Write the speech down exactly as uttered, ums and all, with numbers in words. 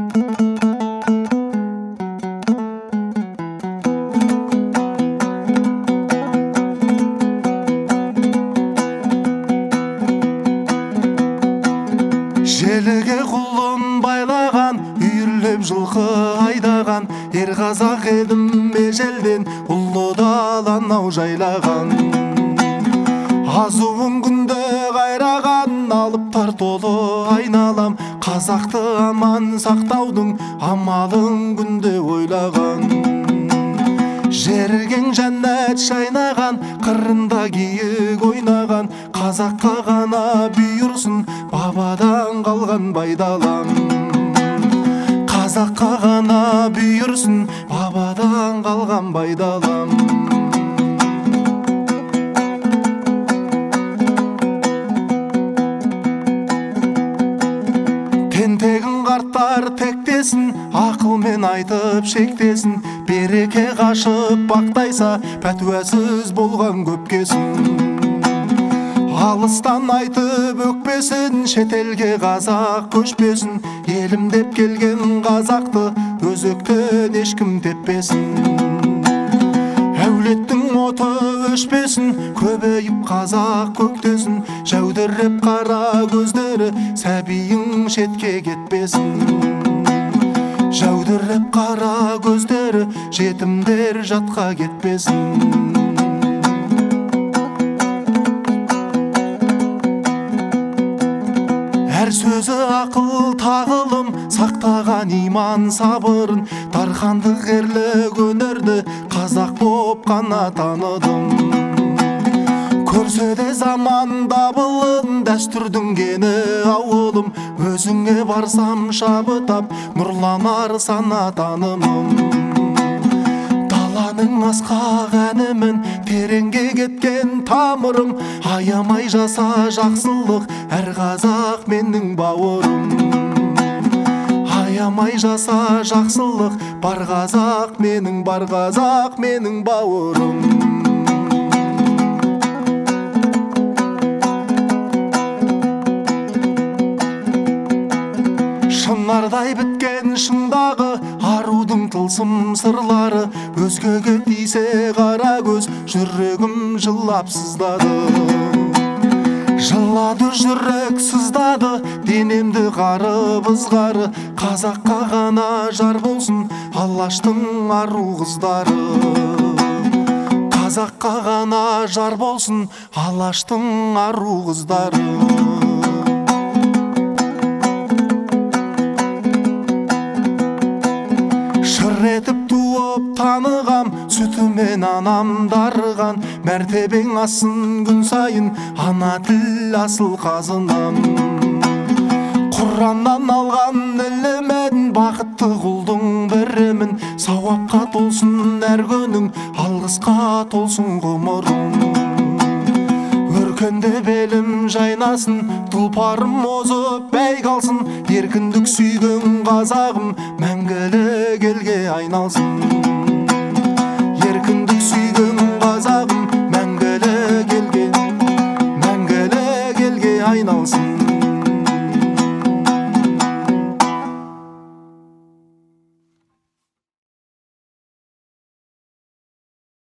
Желіге құлын байлаған, үйірлеп жылқы айдаған, ер қазақ едім ежелден, ұлы даланы ау жайлаған. Азуын күнде қайраған, алып тартолы айналам, қазақты аман сақтаудың амалын күнде ойлаған. Жерген жәннат шайнаған, қырында киік ойнаған, қазаққа ғана бұйырсын бабадан қалған байдалам. Қазаққа ғана бұйырсын бабадан қалған байдалам. Тентегін қарттар тектесін, ақылмен айтып шектесін, береке қашып бақтайса, пәтуәсіз болған көпкесін. Алыстан айтып өкпесін, шетелге қазақ көшпесін, елім деп келген қазақты өзектен ешкім теппесін. Әулеттің оты өшпесін, көбейіп қазақ көктесін, жәудіріп қара көздері сәбиің шетке кетпесін. Жәудіріп қара көздері жетімдер жатқа кетпесін. Әр сөзі ақыл тағылым, сақтаған иман сабырын, дархандық ерлік өнерді қазақ боп қана таныдым. Көрсе де заман дабылын, дәстүрдің кені ауылым, өзіңе барсам шабытап, нұрланар сана танымым. Даланың асқақ әнімін, тереңге кеткен тамырым, аямай жаса жақсылық, әр қазақ менің бауырым. Аямай жаса жақсылық, бар қазақ менің, бар қазақ менің бауырым. Шынардай біткен шыңдағы арудың тылсым сырлары, өзгеге тисе қара көз, жүрегім жылап сыздады. Жылады жүрек сыздады, денемді қарып ызғары, қазаққа ғана жар болсын Алаштың ару қыздары. Қазаққа ғана жар болсын Алаштың ару қыздары. Етіп туып танығам, сүтімен анам дарыған, мәртебең асын күн сайын, ана тіл асыл қазынам. Құраннан алған ілімін, бақытты құлдың бірімін, сауапқа толсын әр күнің, алғысқа толсын ғұмырым. Өркенде белім жайнасын, тұлпарым озып бәй қалсын, еркіндік сүйген қазағым мәңгілік елге айналсын. Еркіндік сүйген